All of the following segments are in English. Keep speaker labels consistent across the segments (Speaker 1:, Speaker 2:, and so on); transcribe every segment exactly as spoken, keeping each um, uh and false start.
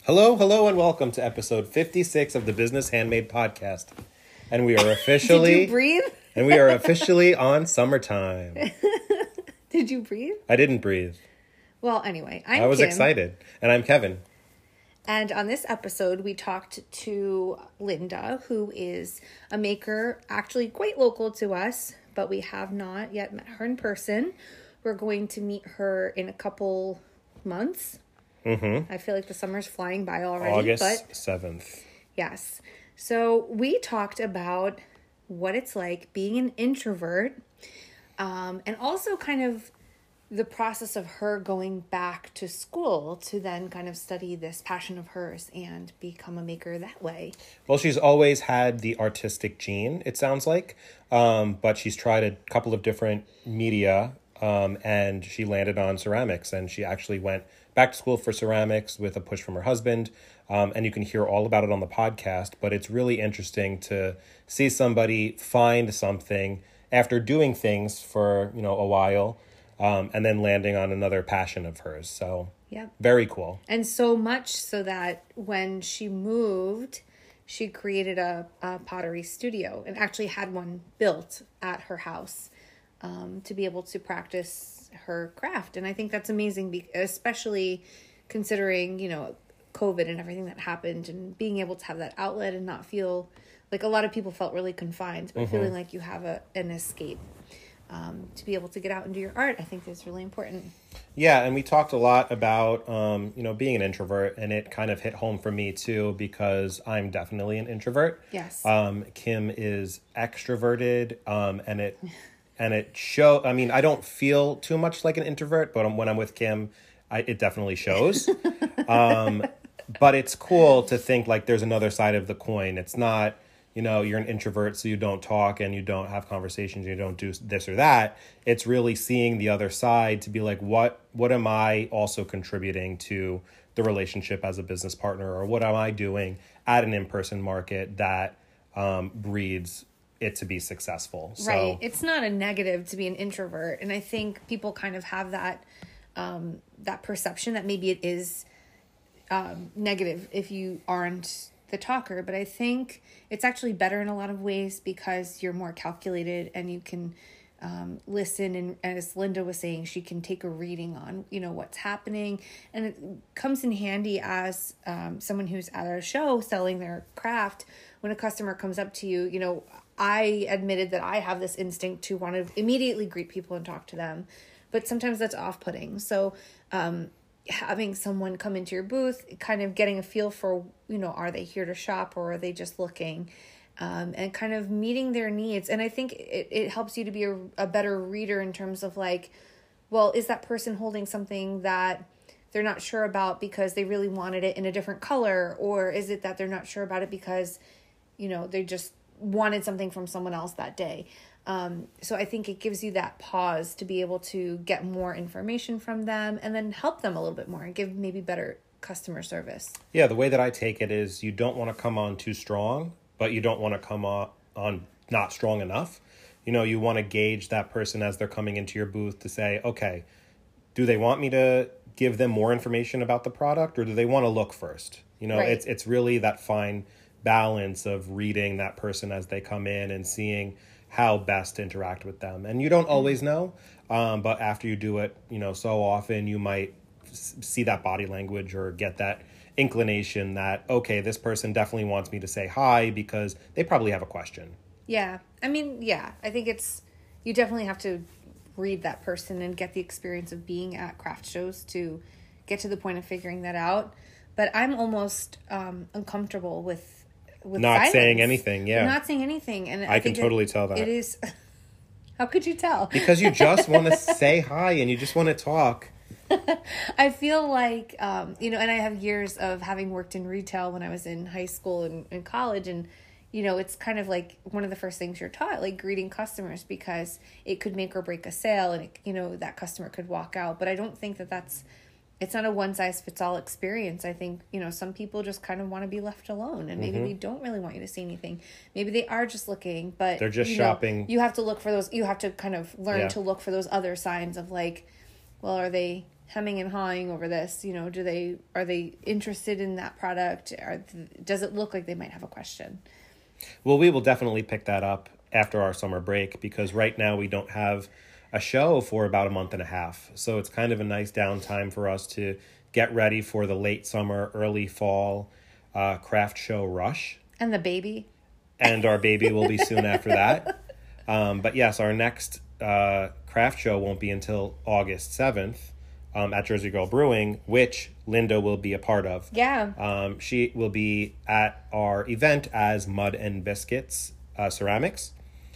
Speaker 1: Hello, hello, and welcome to episode fifty-six of the Business Handmade Podcast. And we are officially...
Speaker 2: Did you breathe?
Speaker 1: and we are officially on summertime.
Speaker 2: Did you breathe?
Speaker 1: I didn't breathe.
Speaker 2: Well, anyway, I'm
Speaker 1: I was
Speaker 2: Kim,
Speaker 1: excited. And I'm Kevin.
Speaker 2: And on this episode, we talked to Linda, who is a maker actually quite local to us, but we have not yet met her in person. We're going to meet her in a couple months.
Speaker 1: Mm-hmm.
Speaker 2: I feel like the summer's flying by already.
Speaker 1: August
Speaker 2: but
Speaker 1: seventh.
Speaker 2: Yes. So we talked about what it's like being an introvert, um, and also kind of the process of her going back to school to then kind of study this passion of hers and become a maker that way.
Speaker 1: Well, she's always had the artistic gene, it sounds like, um, but she's tried a couple of different media, um, and she landed on ceramics, and she actually went back to school for ceramics with a push from her husband. Um, and you can hear all about it on the podcast, but it's really interesting to see somebody find something after doing things for, you know, a while, um, and then landing on another passion of hers. So
Speaker 2: yeah,
Speaker 1: very cool.
Speaker 2: And so much so that when she moved, she created a, a pottery studio and actually had one built at her house, um, to be able to practice her craft. And I think that's amazing, especially considering, you know, COVID and everything that happened, and being able to have that outlet and not feel like a lot of people felt really confined, but mm-hmm. feeling like you have a an escape, um, to be able to get out and do your art, I think is really important.
Speaker 1: Yeah, and we talked a lot about, um, you know, being an introvert, and it kind of hit home for me too, because I'm definitely an introvert.
Speaker 2: Yes.
Speaker 1: Um, Kim is extroverted, um, and it... And it show. I mean, I don't feel too much like an introvert, but when I'm with Kim, I, it definitely shows. um, but it's cool to think like there's another side of the coin. It's not, you know, you're an introvert, so you don't talk and you don't have conversations, you don't do this or that. It's really seeing the other side to be like, what, what am I also contributing to the relationship as a business partner, or what am I doing at an in-person market that um, breeds it to be successful. So,
Speaker 2: right. It's not a negative to be an introvert. And I think people kind of have that, um, that perception that maybe it is, um, negative if you aren't the talker. But I think it's actually better in a lot of ways, because you're more calculated and you can, um, listen. And, and as Linda was saying, she can take a reading on, you know, what's happening. And it comes in handy as, um, someone who's at a show selling their craft. When a customer comes up to you, you know, I admitted that I have this instinct to want to immediately greet people and talk to them, but sometimes that's off-putting. So um, having someone come into your booth, kind of getting a feel for, you know, are they here to shop or are they just looking, um, and kind of meeting their needs. And I think it, it helps you to be a, a better reader in terms of like, well, is that person holding something that they're not sure about because they really wanted it in a different color? Or is it that they're not sure about it because, you know, they just wanted something from someone else that day. Um, so I think it gives you that pause to be able to get more information from them and then help them a little bit more and give maybe better customer service.
Speaker 1: Yeah, the way that I take it is you don't want to come on too strong, but you don't want to come on, on not strong enough. You know, you want to gauge that person as they're coming into your booth to say, okay, do they want me to give them more information about the product, or do they want to look first? You know, right. it's it's really that fine balance of reading that person as they come in and seeing how best to interact with them. And you don't always know, um, but after you do it, you know, so often you might s- see that body language or get that inclination that, okay, this person definitely wants me to say hi because they probably have a question.
Speaker 2: Yeah. I mean, yeah, I think it's, you definitely have to read that person and get the experience of being at craft shows to get to the point of figuring that out. But I'm almost um, uncomfortable with With
Speaker 1: not
Speaker 2: silence.
Speaker 1: saying anything, yeah.
Speaker 2: Not saying anything. And
Speaker 1: I,
Speaker 2: I
Speaker 1: can
Speaker 2: think
Speaker 1: totally
Speaker 2: it,
Speaker 1: tell that.
Speaker 2: It is. How could you tell?
Speaker 1: Because you just want to say hi and you just want to talk.
Speaker 2: I feel like, um, you know, and I have years of having worked in retail when I was in high school and, and college. And, you know, it's kind of like one of the first things you're taught, like greeting customers, because it could make or break a sale and, it, you know, that customer could walk out. But I don't think that that's, it's not a one-size-fits-all experience. I think, you know, some people just kind of want to be left alone, and maybe mm-hmm. they don't really want you to say anything. Maybe they are just looking, but
Speaker 1: they're just
Speaker 2: you
Speaker 1: shopping.
Speaker 2: Know, you have to look for those. You have to kind of learn
Speaker 1: yeah.
Speaker 2: to look for those other signs of like, well, are they hemming and hawing over this? You know, do they, are they interested in that product? Or does it look like they might have a question?
Speaker 1: Well, we will definitely pick that up after our summer break, because right now we don't have a show for about a month and a half. So it's kind of a nice downtime for us to get ready for the late summer, early fall uh, craft show rush.
Speaker 2: And the baby.
Speaker 1: And our baby will be soon after that. Um, but yes, our next uh, craft show won't be until August seventh um, at Jersey Girl Brewing, which Linda will be a part of.
Speaker 2: Yeah.
Speaker 1: Um, she will be at our event as Mud and Biscuits uh, Ceramics.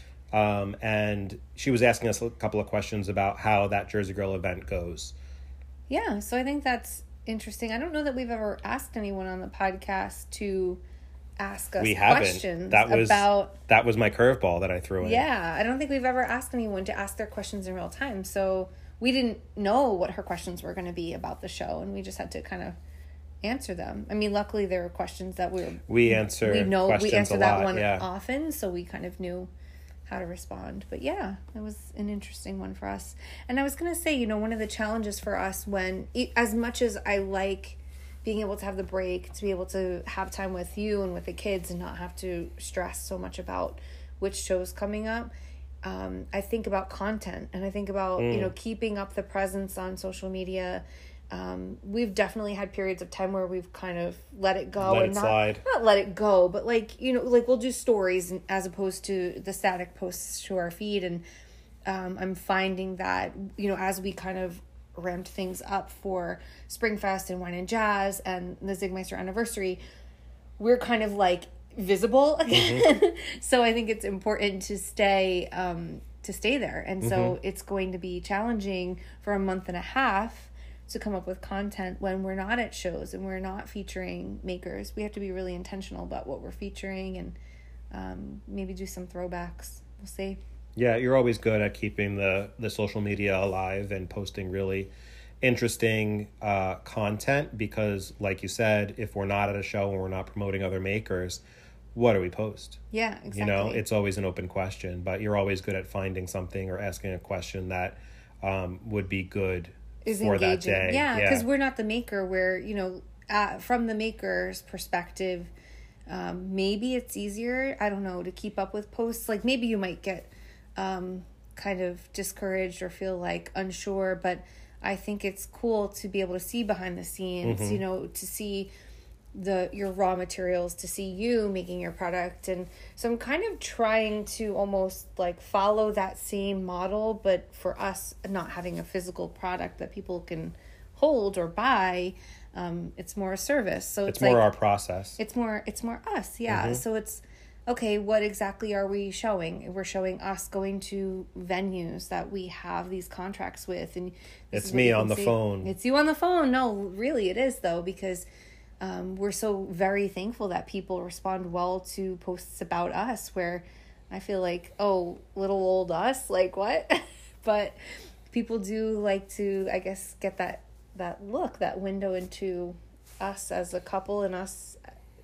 Speaker 1: Um, and she was asking us a couple of questions about how that Jersey Girl event goes.
Speaker 2: Yeah, so I think that's interesting. I don't know that we've ever asked anyone on the podcast to ask us
Speaker 1: we haven't.
Speaker 2: questions
Speaker 1: that was,
Speaker 2: about...
Speaker 1: That was my curveball that I threw in.
Speaker 2: Yeah, I don't think we've ever asked anyone to ask their questions in real time. So we didn't know what her questions were going to be about the show, and we just had to kind of answer them. I mean, luckily there were questions that we were...
Speaker 1: We answer
Speaker 2: we know
Speaker 1: questions
Speaker 2: we answer
Speaker 1: a
Speaker 2: that
Speaker 1: lot,
Speaker 2: one
Speaker 1: yeah.
Speaker 2: often, so we kind of knew how to respond. But yeah, it was an interesting one for us. And I was going to say, you know, one of the challenges for us when, as much as I like being able to have the break, to be able to have time with you and with the kids and not have to stress so much about which show's coming up, um, I think about content, and I think about, mm. you know, keeping up the presence on social media. Um, we've definitely had periods of time where we've kind of let it go
Speaker 1: let
Speaker 2: and
Speaker 1: it
Speaker 2: not,
Speaker 1: slide.
Speaker 2: not let it go, but like, you know, like we'll do stories as opposed to the static posts to our feed. And, um, I'm finding that, you know, as we kind of ramped things up for Springfest and Wine and Jazz and the Zigmeister anniversary, we're kind of like visible again. Mm-hmm. So I think it's important to stay, um, to stay there. And mm-hmm. so it's going to be challenging for a month and a half to come up with content when we're not at shows and we're not featuring makers. We have to be really intentional about what we're featuring, and um, maybe do some throwbacks. We'll see.
Speaker 1: Yeah, you're always good at keeping the, the social media alive and posting really interesting uh, content, because like you said, if we're not at a show and we're not promoting other makers, what do we post?
Speaker 2: Yeah, exactly.
Speaker 1: You know, it's always an open question, but you're always good at finding something or asking a question that um, would be good
Speaker 2: is
Speaker 1: for
Speaker 2: engaging.
Speaker 1: that day.
Speaker 2: Yeah, because yeah. we're not the maker. Where, you know, uh, from the maker's perspective, um, maybe it's easier, I don't know, to keep up with posts. Like maybe you might get um, kind of discouraged or feel like unsure, but I think it's cool to be able to see behind the scenes, mm-hmm. you know, to see the your raw materials, to see you making your product. And so I'm kind of trying to almost like follow that same model, but for us not having a physical product that people can hold or buy, um it's more a service. So it's,
Speaker 1: it's more
Speaker 2: like,
Speaker 1: our process.
Speaker 2: It's more it's more us, yeah. Mm-hmm. So it's okay, what exactly are we showing? We're showing us going to venues that we have these contracts with, and
Speaker 1: it's me on the see. phone.
Speaker 2: It's you on the phone. No, really it is though, because Um, we're so very thankful that people respond well to posts about us, where I feel like, oh, little old us, like what? But people do like to, I guess, get that, that look, that window into us as a couple and us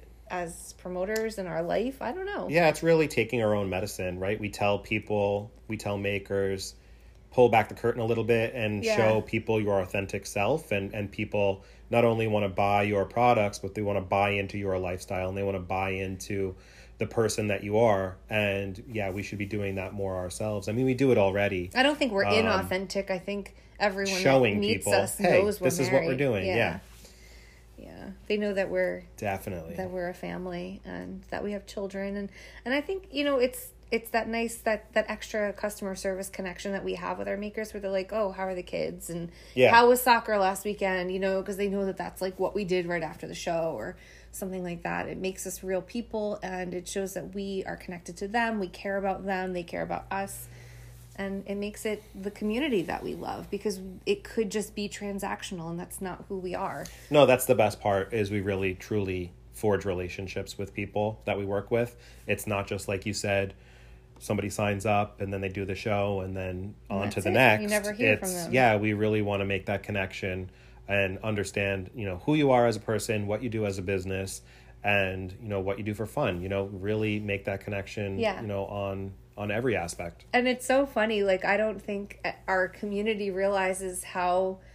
Speaker 2: as promoters in our life. I don't know.
Speaker 1: Yeah, it's really taking our own medicine, right? We tell people, we tell makers, pull back the curtain a little bit and yeah. show people your authentic self, and, and people not only want to buy your products, but they want to buy into your lifestyle, and they want to buy into the person that you are. And yeah, we should be doing that more ourselves. I mean, we do it already.
Speaker 2: I don't think we're um, inauthentic. I think everyone
Speaker 1: showing
Speaker 2: that meets
Speaker 1: people,
Speaker 2: us
Speaker 1: hey,
Speaker 2: knows we're
Speaker 1: this
Speaker 2: married.
Speaker 1: is what we're doing.
Speaker 2: Yeah.
Speaker 1: yeah.
Speaker 2: Yeah. They know that we're
Speaker 1: definitely
Speaker 2: that we're a family and that we have children. And, and I think, you know, it's, it's that nice, that, that extra customer service connection that we have with our makers, where they're like, oh, how are the kids? And yeah. how was soccer last weekend? You know, because they know that that's like what we did right after the show or something like that. It makes us real people, and it shows that we are connected to them. We care about them. They care about us. And it makes it the community that we love, because it could just be transactional, and that's not who we are.
Speaker 1: No, that's the best part, is we really, truly forge relationships with people that we work with. It's not just like you said, somebody signs up and then they do the show and then on to the it. next.
Speaker 2: You never hear
Speaker 1: it's,
Speaker 2: from them.
Speaker 1: Yeah, we really want to make that connection and understand, you know, who you are as a person, what you do as a business, and, you know, what you do for fun. You know, really make that connection,
Speaker 2: yeah.
Speaker 1: you know, on on every aspect.
Speaker 2: And it's so funny. Like, I don't think our community realizes how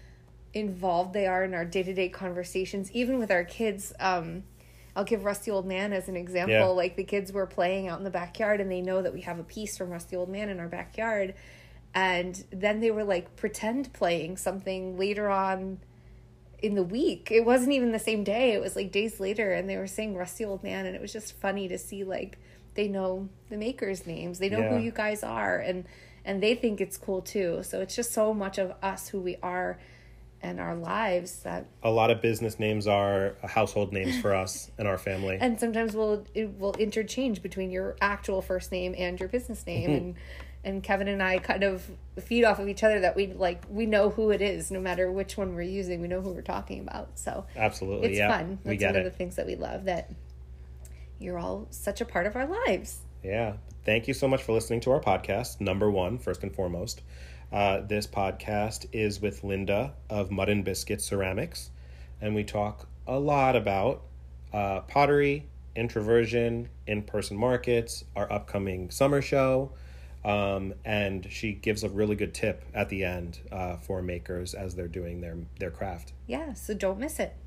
Speaker 2: involved they are in our day-to-day conversations, even with our kids. um I'll give Rusty Old Man as an example.
Speaker 1: Yeah.
Speaker 2: Like, the kids were playing out in the backyard, and they know that we have a piece from Rusty Old Man in our backyard, and then they were like pretend playing something later on in the week. It wasn't even the same day, it was like days later, and they were saying Rusty Old Man, and it was just funny to see, like, they know the makers' names, they know
Speaker 1: Yeah.
Speaker 2: who you guys are, and and they think it's cool too. So it's just so much of us, who we are, and our lives, that
Speaker 1: A lot of business names are household names for us and our family.
Speaker 2: and sometimes we'll it will interchange between your actual first name and your business name. and and Kevin and I kind of feed off of each other, that we like we know who it is, no matter which one we're using, we know who we're talking about. So
Speaker 1: Absolutely.
Speaker 2: it's
Speaker 1: yeah.
Speaker 2: fun. That's
Speaker 1: We get
Speaker 2: one
Speaker 1: it.
Speaker 2: of the things that we love, that you're all such a part of our lives.
Speaker 1: Yeah. Thank you so much for listening to our podcast. Number one, first and foremost. Uh, this podcast is with Linda of Mud and Biscuit Ceramics, and we talk a lot about uh, pottery, introversion, in-person markets, our upcoming summer show, um, and she gives a really good tip at the end uh, for makers as they're doing their their craft.
Speaker 2: Yeah, so don't miss it.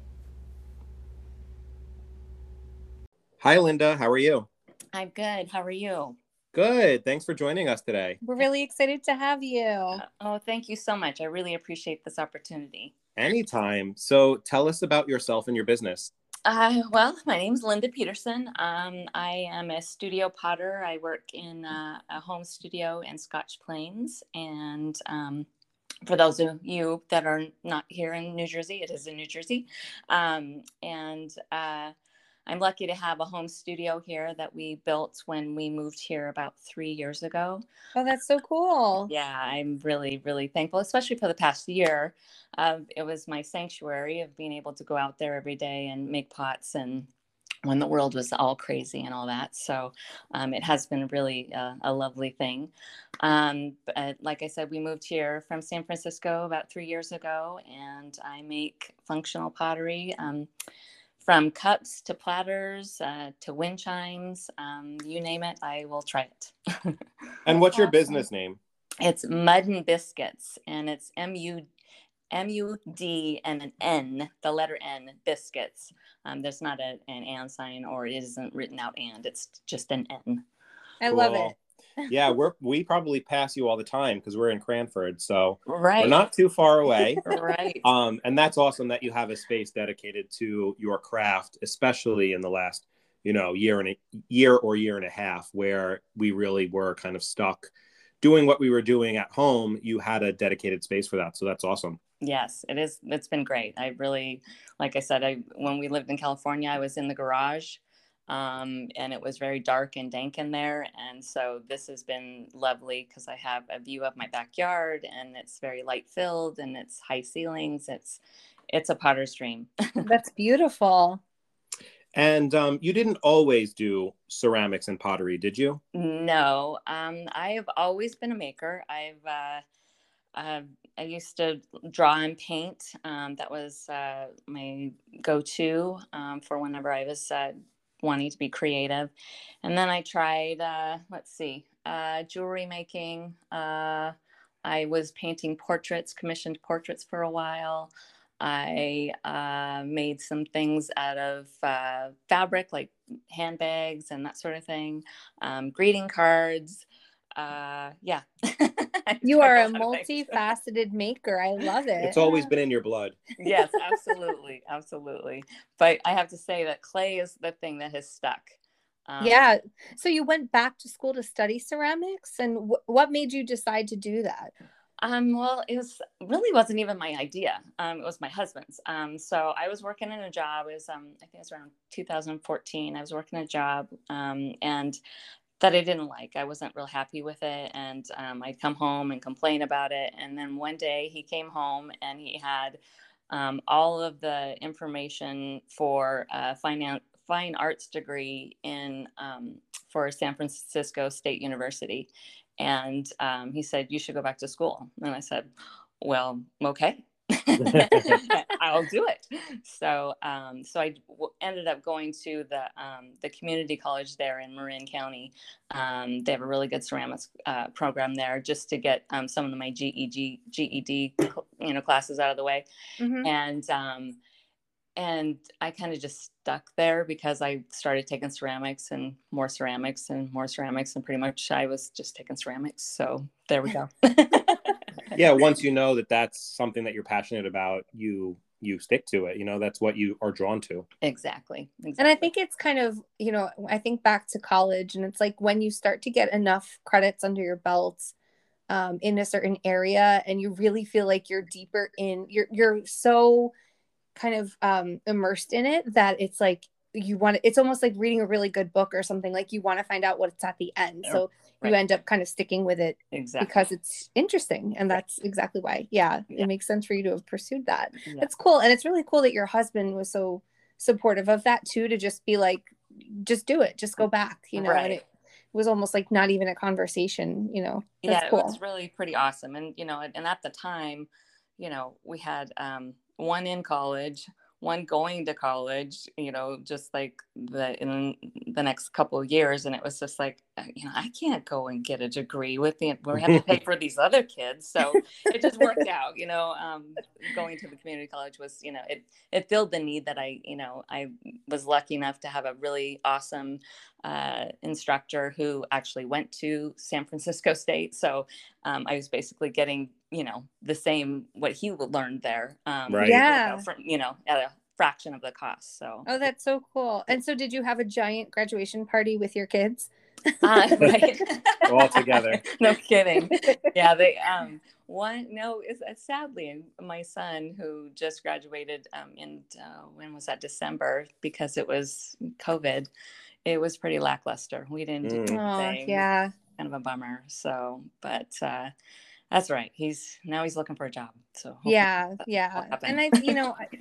Speaker 1: Hi, Linda. How are you?
Speaker 3: I'm good. How are you?
Speaker 1: Good. Thanks for joining us today.
Speaker 2: We're really excited to have you.
Speaker 3: Uh, oh, thank you so much. I really appreciate this opportunity.
Speaker 1: Anytime. So tell us about yourself and your business.
Speaker 3: Uh, well, my name's Linda Peterson. Um, I am a studio potter. I work in uh, a home studio in Scotch Plains. And um, for those of you that are not here in New Jersey, it is in New Jersey. Um, and uh, I'm lucky to have a home studio here that we built when we moved here about three years ago.
Speaker 2: Oh, that's so cool.
Speaker 3: Yeah, I'm really, really thankful, especially for the past year. Uh, it was my sanctuary of being able to go out there every day and make pots, and when the world was all crazy and all that. So um, it has been really uh, a lovely thing. Um, but like I said, we moved here from San Francisco about three years ago, and I make functional pottery. Um, From cups to platters uh, to wind chimes, um, you name it, I will try it.
Speaker 1: And what's your
Speaker 2: Awesome.
Speaker 1: business name?
Speaker 3: It's Mud and Biscuits, and it's M U M U D and an N, the letter N, Biscuits. Um, there's not a, an and sign, or it isn't written out and, it's just an N.
Speaker 2: I love
Speaker 1: Cool.
Speaker 2: it.
Speaker 1: Yeah, we're we probably pass you all the time because we're in Cranford, so
Speaker 3: Right.
Speaker 1: we're not too far away.
Speaker 3: Right.
Speaker 1: Um, and that's awesome that you have a space dedicated to your craft, especially in the last, you know, year and a year or year and a half, where we really were kind of stuck doing what we were doing at home. You had a dedicated space for that, so that's awesome.
Speaker 3: Yes, it is. It's been great. I really, like I said, I when we lived in California, I was in the garage. Um, and it was very dark and dank in there. And so this has been lovely because I have a view of my backyard, and it's very light filled, and it's high ceilings. It's, it's a potter's dream.
Speaker 2: That's beautiful.
Speaker 1: And um, you didn't always do ceramics and pottery, did you?
Speaker 3: No, um, I have always been a maker. I've, uh, uh, I used to draw and paint. Um, that was uh, my go-to um, for whenever I was uh, wanting to be creative. And then I tried, uh, let's see, uh, jewelry making. Uh, I was painting portraits, commissioned portraits for a while. I uh, made some things out of uh, fabric, like handbags and that sort of thing. Um, greeting cards. Uh, yeah.
Speaker 2: You are a multifaceted maker. I love it.
Speaker 1: It's always been in your blood.
Speaker 3: Yes, absolutely. Absolutely. But I have to say that clay is the thing that has stuck. Um,
Speaker 2: Yeah. So you went back to school to study ceramics, and wh- what made you decide to do that?
Speaker 3: Um, well, it was really wasn't even my idea. Um, it was my husband's. Um, so I was working in a job. It was, um, I think it was around two thousand fourteen. I was working a job, um, and that I didn't like. I wasn't real happy with it. And um, I'd come home and complain about it. And then one day he came home and he had um, all of the information for a fine, fine arts degree in um, for San Francisco State University. And um, he said, you should go back to school. And I said, well, okay. I'll do it. So, um, so I w- ended up going to the um, the community college there in Marin County. Um, they have a really good ceramics uh, program there, just to get um, some of my G E G, G E D, you know, classes out of the way.
Speaker 2: Mm-hmm.
Speaker 3: And um, and I kind of just stuck there because I started taking ceramics and more ceramics and more ceramics, and pretty much I was just taking ceramics. So there we go.
Speaker 1: Yeah, once you know that that's something that you're passionate about, you you stick to it. You know, that's what you are drawn to.
Speaker 3: Exactly. Exactly.
Speaker 2: And I think it's kind of, you know, I think back to college, and it's like when you start to get enough credits under your belt um, in a certain area, and you really feel like you're deeper in, you're you're so kind of um, immersed in it that it's like you want to, it's almost like reading a really good book or something. Like you want to find out what's at the end. So
Speaker 3: right.
Speaker 2: you end up kind of sticking with it
Speaker 3: exactly.
Speaker 2: because it's interesting. And that's exactly why. Yeah,
Speaker 3: Yeah.
Speaker 2: It makes sense for you to have pursued that.
Speaker 3: Yeah.
Speaker 2: That's cool. And it's really cool that your husband was so supportive of that too, to just be like, just do it, just go back, you know,
Speaker 3: Right.
Speaker 2: and it was almost like not even a conversation, you know. That's
Speaker 3: yeah,
Speaker 2: cool.
Speaker 3: It was really pretty awesome. And, you know, and at the time, you know, we had um, one in college, one going to college, you know, just like the in the next couple of years. And it was just like, you know, I can't go and get a degree with the, we have to pay for these other kids. So it just worked out, you know, um, going to the community college was, you know, it, it filled the need that I, you know, I was lucky enough to have a really awesome uh, instructor who actually went to San Francisco State. So um, I was basically getting, you know, the same, what he learned there. Um,
Speaker 1: Right.
Speaker 2: Yeah.
Speaker 3: You know, from, you know, at a fraction of the cost. So.
Speaker 2: Oh, that's so cool. And so did you have a giant graduation party with your kids?
Speaker 3: Uh, right.
Speaker 1: All together.
Speaker 3: No kidding. Yeah, they um one no is uh, sadly my son who just graduated um in uh, when was that, December, because it was COVID. It was pretty lackluster. We didn't do
Speaker 1: Mm.
Speaker 3: anything.
Speaker 2: Oh, yeah.
Speaker 3: Kind of a bummer. So, but uh that's right. He's now he's looking for a job. So hopefully
Speaker 2: Yeah,
Speaker 3: that will
Speaker 2: yeah.
Speaker 3: happen.
Speaker 2: And I, you know, I-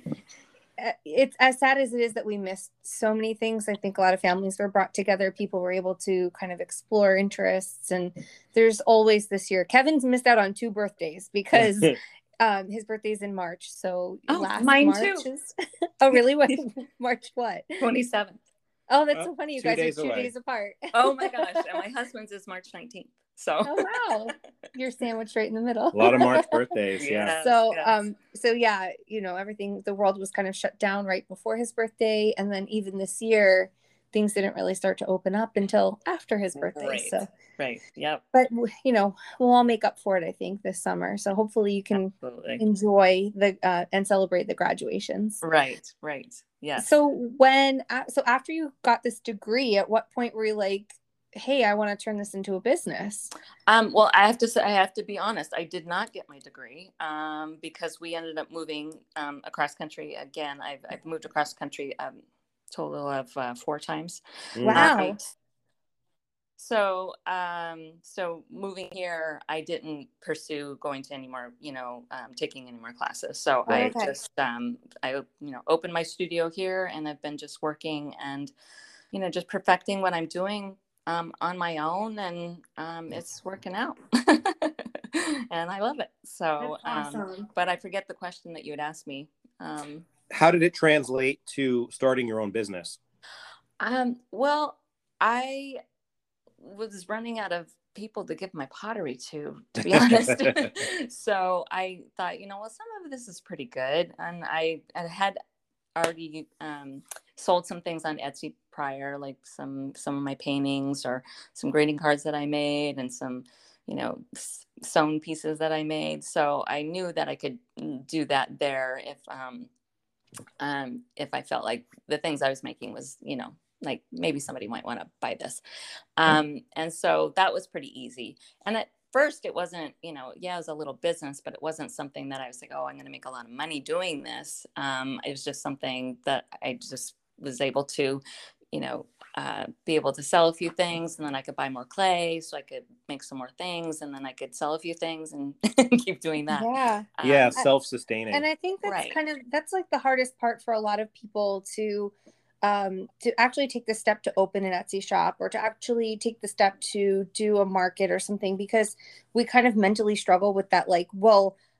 Speaker 2: it's as sad as it is that we missed so many things. I think a lot of families were brought together. People were able to kind of explore interests. And there's always this year, Kevin's missed out on two birthdays because um, his birthday's in March. So
Speaker 3: Oh,
Speaker 2: last
Speaker 3: mine
Speaker 2: March
Speaker 3: too.
Speaker 2: is, oh, really? What? March what?
Speaker 3: twenty-seventh.
Speaker 2: Oh, that's
Speaker 1: Oh,
Speaker 2: so funny. You
Speaker 1: two
Speaker 2: guys are
Speaker 1: days
Speaker 2: two
Speaker 1: away.
Speaker 2: days apart.
Speaker 3: Oh my gosh. And my husband's is March nineteenth. So.
Speaker 2: Oh, wow. You're sandwiched right in the middle.
Speaker 1: A lot of March birthdays. Yeah.
Speaker 3: Yes,
Speaker 2: So,
Speaker 3: yes.
Speaker 2: um, so yeah, you know, everything, the world was kind of shut down right before his birthday. And then even this year, things didn't really start to open up until after his birthday.
Speaker 3: Right.
Speaker 2: So,
Speaker 3: Right. Yep.
Speaker 2: but you know, we'll all make up for it, I think, this summer. So hopefully you can
Speaker 3: Absolutely.
Speaker 2: enjoy the, uh, and celebrate the graduations.
Speaker 3: Right. Right. Yes.
Speaker 2: So when, uh, so after you got this degree, at what point were you like, hey, I want to turn this into a business?
Speaker 3: Um, well, I have to say, I have to be honest. I did not get my degree um, because we ended up moving um, across country again. I've, I've moved across country um, total of uh, four times.
Speaker 2: Wow.
Speaker 3: Um, so, um, so moving here, I didn't pursue going to any more, you know, um, taking any more classes. So
Speaker 2: Oh,
Speaker 3: I
Speaker 2: okay.
Speaker 3: just, um, I, you know, opened my studio here, and I've been just working and, you know, just perfecting what I'm doing um, on my own, and um, it's working out. And I love it. So,
Speaker 2: That's
Speaker 3: um,
Speaker 2: awesome.
Speaker 3: but I forget the question that you had asked me. Um,
Speaker 1: How did it translate to starting your own business?
Speaker 3: um, well, I was running out of people to give my pottery to, to be honest. So I thought, you know, well, some of this is pretty good. And I, I had already um, sold some things on Etsy prior, like some, some of my paintings or some greeting cards that I made and some, you know, sewn pieces that I made. So I knew that I could do that there if, um, um, if I felt like the things I was making was, you know, like maybe somebody might want to buy this. Um, and so that was pretty easy. And at first it wasn't, you know, yeah, it was a little business, but it wasn't something that I was like, oh, I'm going to make a lot of money doing this. Um, it was just something that I just was able to, you know, uh, be able to sell a few things, and then I could buy more clay so I could make some more things, and then I could sell a few things and keep doing that.
Speaker 2: Yeah.
Speaker 3: Um,
Speaker 1: Yeah, self-sustaining.
Speaker 2: And I think that's
Speaker 3: Right.
Speaker 2: kind of, that's like the hardest part for a lot of people to, um, to actually take the step to open an Etsy shop, or to actually take the step to do a market or something, because we kind of mentally struggle with that. Like, well,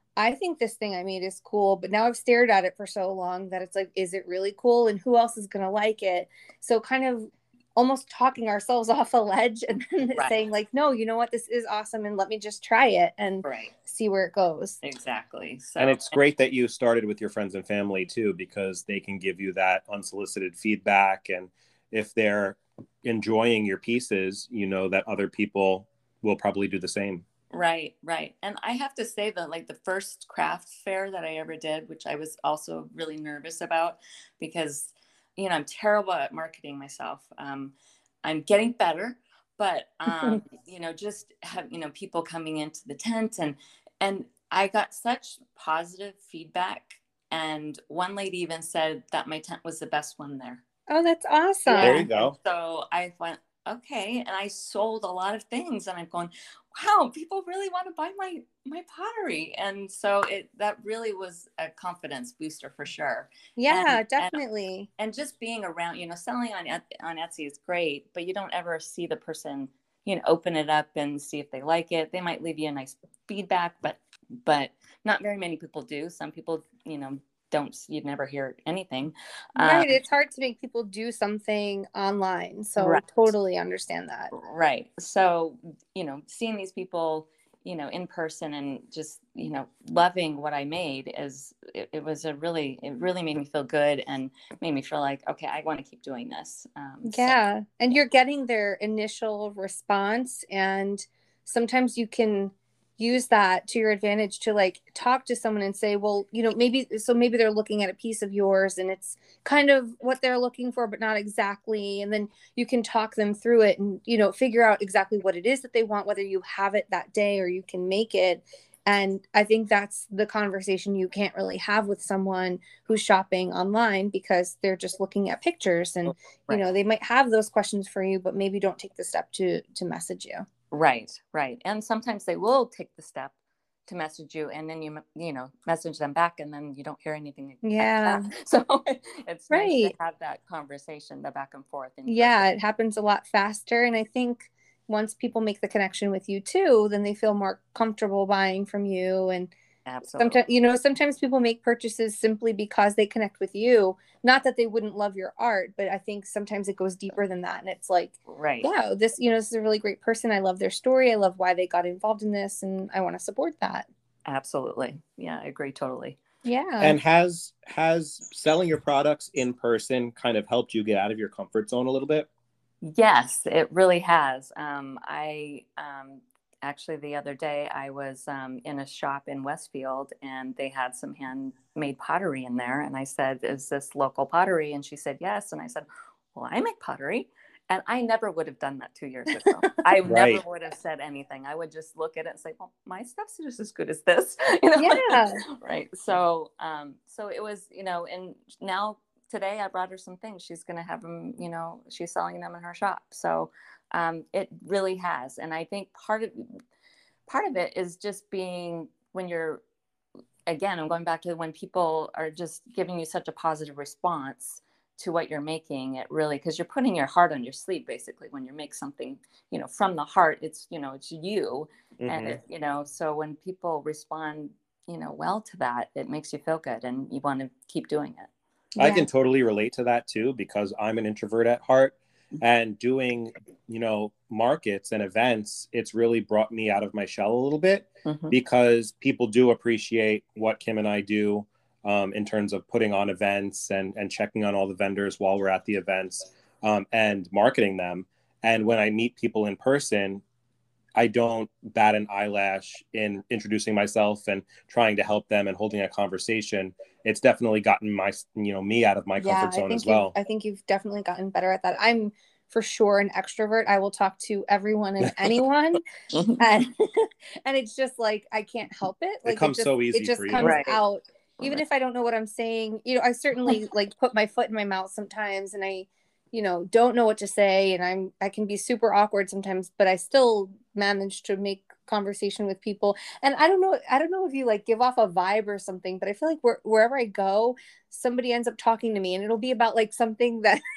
Speaker 2: I think this thing I made is cool, but now I've stared at it for so long that it's like, is it really cool? And who else is going to like it? So kind of almost talking ourselves off a ledge and then
Speaker 3: Right.
Speaker 2: saying like, no, you know what? This is awesome. And let me just try it and
Speaker 3: Right.
Speaker 2: see where it goes.
Speaker 3: Exactly. So,
Speaker 1: And it's great that you started with your friends and family too, because they can give you that unsolicited feedback. And if they're enjoying your pieces, you know that other people will probably do the same.
Speaker 3: Right, right. And I have to say that like the first craft fair that I ever did, which I was also really nervous about because, you know, I'm terrible at marketing myself. Um, I'm getting better, but, um, you know, just have, you know, people coming into the tent and, and I got such positive feedback. And one lady even said that my tent was the best one there.
Speaker 2: Oh, that's awesome.
Speaker 1: There you
Speaker 3: And
Speaker 1: go.
Speaker 3: so I went, okay. And I sold a lot of things and I'm going, wow, people really want to buy my, my pottery. And so it, that really was a confidence booster for sure.
Speaker 2: Yeah,
Speaker 3: and,
Speaker 2: definitely.
Speaker 3: And, and just being around, you know, selling on, on Etsy is great, but you don't ever see the person, you know, open it up and see if they like it. They might leave you a nice feedback, but, but not very many people do. Some people, you know, don't, you'd never hear anything.
Speaker 2: Right.
Speaker 3: Um,
Speaker 2: It's hard to make people do something online. So
Speaker 3: Right.
Speaker 2: totally understand that.
Speaker 3: Right. So, you know, seeing these people, you know, in person and just, you know, loving what I made is, it, it was a really, it really made me feel good and made me feel like, okay, I want to keep doing this. Um,
Speaker 2: Yeah.
Speaker 3: so.
Speaker 2: And you're getting their initial response. And sometimes you can use that to your advantage to like talk to someone and say, well, you know, maybe, so maybe they're looking at a piece of yours and it's kind of what they're looking for, but not exactly. And then you can talk them through it and, you know, figure out exactly what it is that they want, whether you have it that day or you can make it. And I think that's the conversation you can't really have with someone who's shopping online because they're just looking at pictures and,
Speaker 3: Right.
Speaker 2: you know, they might have those questions for you, but maybe don't take the step to, to message you.
Speaker 3: Right, right. And sometimes they will take the step to message you and then you, you know, message them back and then you don't hear anything.
Speaker 2: Yeah.
Speaker 3: So it's
Speaker 2: right.
Speaker 3: nice to have that conversation, the back and forth.
Speaker 2: Yeah, it happens a lot faster. And I think once people make the connection with you too, then they feel more comfortable buying from you. And
Speaker 3: Absolutely.
Speaker 2: sometimes, you know, sometimes people make purchases simply because they connect with you. Not that they wouldn't love your art, but I think sometimes it goes deeper than that. And it's like,
Speaker 3: right.
Speaker 2: yeah, this, you know, this is a really great person. I love their story. I love why they got involved in this. And I want to support that.
Speaker 3: Absolutely. Yeah, I agree totally.
Speaker 2: Yeah.
Speaker 1: And has, has selling your products in person kind of helped you get out of your comfort zone a little bit?
Speaker 3: Yes, it really has. Um, I, um, Actually, the other day I was um, in a shop in Westfield and they had some handmade pottery in there. And I said, is this local pottery? And she said, yes. And I said, well, I make pottery. And I never would have done that two years ago. I
Speaker 1: Right.
Speaker 3: never would have said anything. I would just look at it and say, well, my stuff's just as good as this. You know?
Speaker 2: Yeah.
Speaker 3: Right. So, um, so it was, you know, and now today I brought her some things. She's going to have them, you know, she's selling them in her shop. So, Um, it really has. And I think part of, part of it is just being when you're, again, I'm going back to when people are just giving you such a positive response to what you're making. It really, because you're putting your heart on your sleeve, basically, when you make something, you know, from the heart, it's, you know, it's you. Mm-hmm. And, it, you know, so when people respond, you know, well to that, it makes you feel good and you want to keep doing it.
Speaker 1: Yeah. I can totally relate to that too, because I'm an introvert at heart. And doing, you know, markets and events, it's really brought me out of my shell a little bit mm-hmm. because people do appreciate what Kim and I do um, in terms of putting on events and, and checking on all the vendors while we're at the events um, and marketing them. And when I meet people in person, I don't bat an eyelash in introducing myself and trying to help them and holding a conversation. It's definitely gotten my, you know, me out of my yeah, comfort zone as well.
Speaker 2: I think you've definitely gotten better at that. I'm for sure an extrovert. I will talk to everyone and anyone. and, and it's just like, I can't help it. Like
Speaker 1: it comes
Speaker 2: it just,
Speaker 1: so easy
Speaker 2: it just
Speaker 1: for you.
Speaker 2: comes
Speaker 3: right.
Speaker 2: out. Even right. if I don't know what I'm saying, you know, I certainly like put my foot in my mouth sometimes and I, you know, don't know what to say. And I'm, I can be super awkward sometimes, but I still manage to make conversation with people. And I don't know, I don't know if you like give off a vibe or something, but I feel like where, wherever I go, somebody ends up talking to me and it'll be about like something that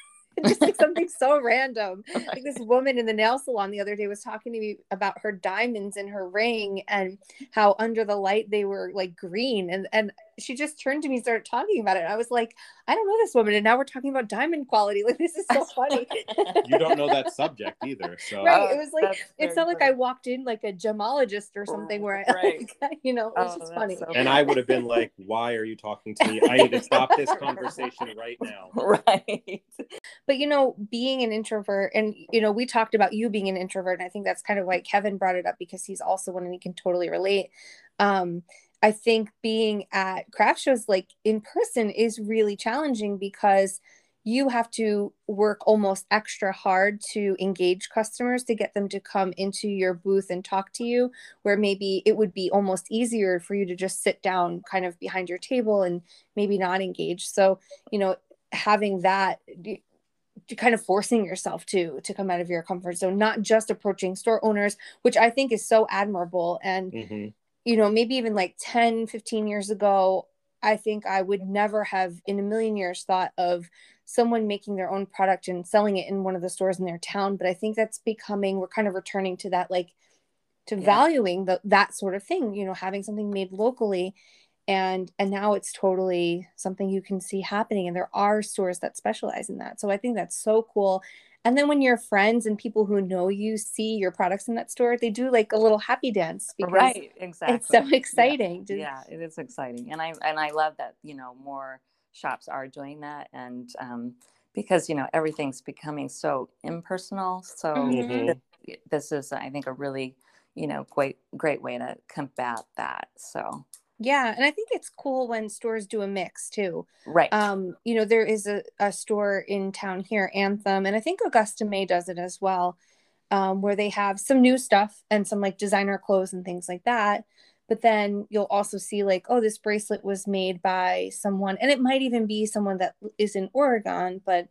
Speaker 2: just like something so random. Like this woman in the nail salon the other day was talking to me about her diamonds in her ring and how under the light they were like green. And, and she just turned to me and started talking about it. I was like, I don't know this woman. And now we're talking about diamond quality. Like, this is so funny.
Speaker 1: You don't know that subject either. So
Speaker 2: right. It was like,
Speaker 3: That's
Speaker 2: it's
Speaker 3: very
Speaker 2: not like
Speaker 3: funny.
Speaker 2: I walked in like a gemologist or something where I,
Speaker 3: Right.
Speaker 2: like, you know, it was
Speaker 3: Oh,
Speaker 2: just
Speaker 3: that's
Speaker 2: funny.
Speaker 3: so
Speaker 1: and I would have been like, why are you talking to me? I need to stop this conversation right now.
Speaker 3: Right.
Speaker 2: But, you know, being an introvert, and, you know, we talked about you being an introvert, and I think that's kind of why Kevin brought it up, because he's also one and he can totally relate. Um, I think being at craft shows like in person is really challenging because you have to work almost extra hard to engage customers to get them to come into your booth and talk to you, where maybe it would be almost easier for you to just sit down kind of behind your table and maybe not engage. So, you know, having that, kind of forcing yourself to to come out of your comfort zone, not just approaching store owners, which I think is so admirable. And
Speaker 1: Mm-hmm.
Speaker 2: you know, maybe even like ten, fifteen years ago, I think I would never have in a million years thought of someone making their own product and selling it in one of the stores in their town. But I think that's becoming, we're kind of returning to that, like to
Speaker 3: Yeah.
Speaker 2: valuing the, that sort of thing, you know, having something made locally. And, and now it's totally something you can see happening. And there are stores that specialize in that. So I think that's so cool. And then when your friends and people who know you see your products in that store, they do like a little happy dance because
Speaker 3: Right. Exactly.
Speaker 2: it's so exciting.
Speaker 3: Yeah.
Speaker 2: to-
Speaker 3: Yeah, it is exciting. And I, and I love that, you know, more shops are doing that. And, um, because, you know, everything's becoming so impersonal. So
Speaker 2: Mhm.
Speaker 1: Mm-hmm.
Speaker 3: this, this is, I think, a really, you know, great, great way to combat that. So,
Speaker 2: Yeah. And I think it's cool when stores do a mix too.
Speaker 3: right.
Speaker 2: Um, you know, there is a, a store in town here, Anthem, and I think Augusta May does it as well, um, where they have some new stuff and some like designer clothes and things like that. But then you'll also see like, oh, this bracelet was made by someone, and it might even be someone that is in Oregon, but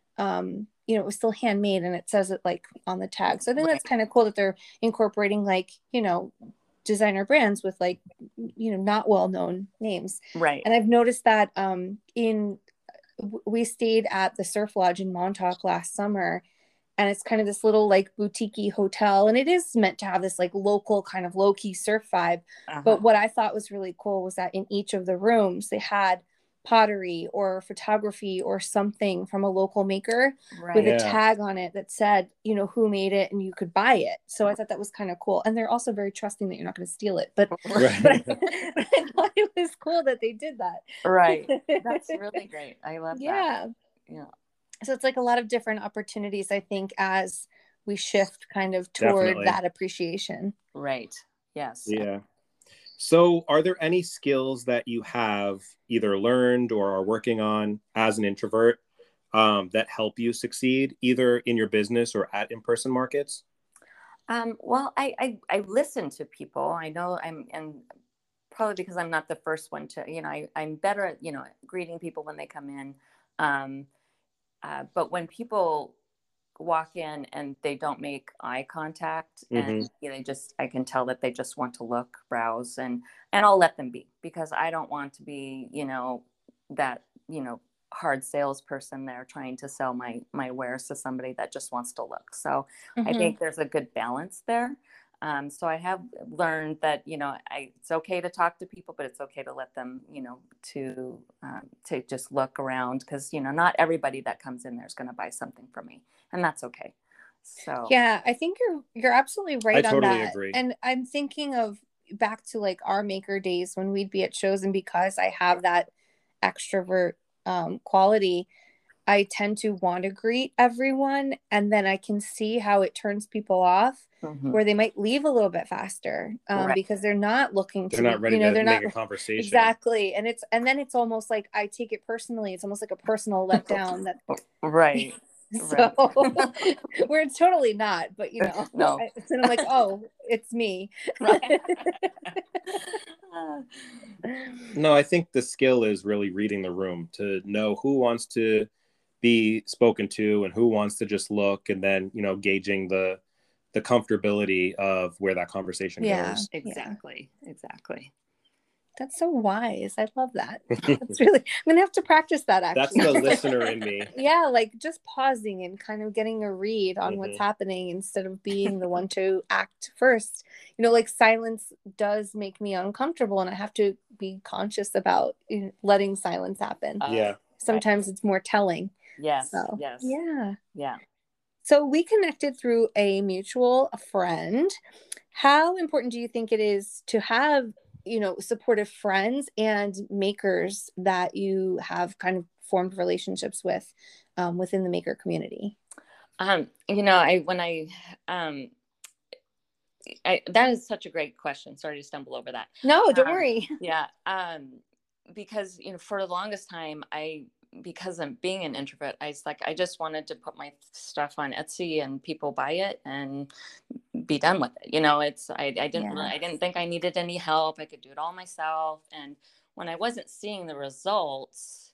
Speaker 2: um, you know, it was still handmade and it says it like on the tag. So I think that's kind of cool that they're incorporating like, you know, designer brands with like, you know, not well-known names.
Speaker 3: Right.
Speaker 2: And I've noticed that um, in, we stayed at the Surf Lodge in Montauk last summer, and it's kind of this little like boutique-y hotel, and it is meant to have this like local kind of low-key surf vibe.
Speaker 3: Uh-huh.
Speaker 2: But what I thought was really cool was that in each of the rooms they had pottery or photography or something from a local maker
Speaker 3: Right.
Speaker 2: with
Speaker 1: Yeah.
Speaker 2: a tag on it that said, you know, who made it, and you could buy it. So I thought that was kind of cool. And they're also very trusting that you're not going to steal it. But,
Speaker 1: Right.
Speaker 2: but I thought it was cool that they did that.
Speaker 3: Right. That's really great. I love
Speaker 2: yeah.
Speaker 3: that. Yeah.
Speaker 2: So it's like a lot of different opportunities, I think, as we shift kind of toward
Speaker 1: Definitely.
Speaker 2: that appreciation.
Speaker 3: Right. Yes.
Speaker 1: Yeah. So are there any skills that you have either learned or are working on as an introvert um, that help you succeed either in your business or at in-person markets?
Speaker 3: Um, well, I, I, I listen to people. I know I'm, and probably because I'm not the first one to, you know, I, I'm better at, you know, greeting people when they come in. Um, uh, but when people walk in and they don't make eye contact and
Speaker 1: Mm-hmm.
Speaker 3: you know, they just, I can tell that they just want to look, browse, and, and I'll let them be, because I don't want to be, you know, that, you know, hard salesperson there trying to sell my, my wares to somebody that just wants to look. So I
Speaker 2: Mhm.
Speaker 3: think there's a good balance there. Um, so I have learned that, you know, I, it's okay to talk to people, but it's okay to let them, you know, to, um, to just look around, because, you know, not everybody that comes in there is going to buy something from me, and that's okay. So,
Speaker 2: Yeah, I think you're you're absolutely right
Speaker 1: I
Speaker 2: on
Speaker 1: totally
Speaker 2: that.
Speaker 1: agree.
Speaker 2: And I'm thinking of back to like our maker days when we'd be at shows, and because I have that extrovert um, quality, I tend to want to greet everyone, and then I can see how it turns people off,
Speaker 3: mhm.
Speaker 2: where they might leave a little bit faster um,
Speaker 3: Right.
Speaker 2: because they're not looking to,
Speaker 1: They're not ready
Speaker 2: you know,
Speaker 1: to
Speaker 2: they're
Speaker 1: make
Speaker 2: not
Speaker 1: a conversation.
Speaker 2: exactly. And it's, and then it's almost like I take it personally. It's almost like a personal letdown that,
Speaker 3: Right.
Speaker 2: so where it's totally not, but you know,
Speaker 3: No.
Speaker 2: I, and I'm like, oh, it's me.
Speaker 3: Right.
Speaker 1: No, I think the skill is really reading the room to know who wants to be spoken to and who wants to just look, and then, you know, gauging the the comfortability of where that conversation
Speaker 2: Yeah.
Speaker 1: goes.
Speaker 3: Exactly. Exactly.
Speaker 2: That's so wise. I love that. That's really, I'm going to have to practice that
Speaker 1: That's
Speaker 2: actually.
Speaker 1: the listener in me.
Speaker 2: Yeah, like just pausing and kind of getting a read on
Speaker 1: Mm-hmm.
Speaker 2: what's happening instead of being the one to act first. You know, like silence does make me uncomfortable, and I have to be conscious about, you know, letting silence happen.
Speaker 3: Uh,
Speaker 1: Yeah.
Speaker 2: Sometimes it's more telling.
Speaker 3: Yes.
Speaker 2: So,
Speaker 3: Yes.
Speaker 2: yeah.
Speaker 3: Yeah.
Speaker 2: So we connected through a mutual friend. How important do you think it is to have, you know, supportive friends and makers that you have kind of formed relationships with um, within the maker community?
Speaker 3: Um, you know, I, when I, um, I, that is such a great question. Sorry to stumble over that.
Speaker 2: No, don't
Speaker 3: Um,
Speaker 2: worry.
Speaker 3: Yeah. Um, because, you know, for the longest time, I, because I'm being an introvert, I was like, I just wanted to put my stuff on Etsy and people buy it and be done with it. You know, it's, I, I didn't,
Speaker 2: Yeah.
Speaker 3: I didn't think I needed any help. I could do it all myself. And when I wasn't seeing the results,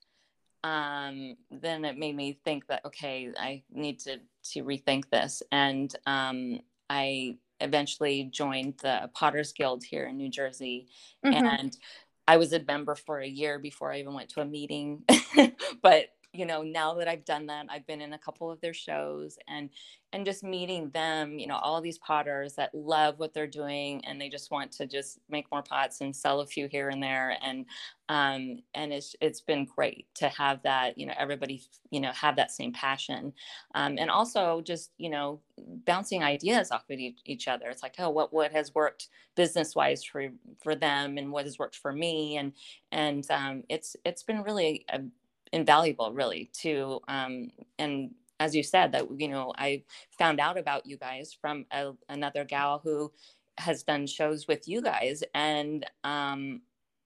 Speaker 3: um, then it made me think that, okay, I need to, to rethink this. And, um, I eventually joined the Potter's Guild here in New Jersey.
Speaker 2: Mhm.
Speaker 3: And I was a member for a year before I even went to a meeting. But, you know, now that I've done that, I've been in a couple of their shows, and, and just meeting them, you know, all these potters that love what they're doing, and they just want to just make more pots and sell a few here and there. And, um, and it's, it's been great to have that, you know, everybody, you know, have that same passion. Um, and also just, you know, bouncing ideas off of each, each other. It's like, oh, what, what has worked business wise for, for them, and what has worked for me. And, and, um, it's, it's been really uh, invaluable, really, to, um, and as you said, that, you know, I found out about you guys from a, another gal who has done shows with you guys. And, um,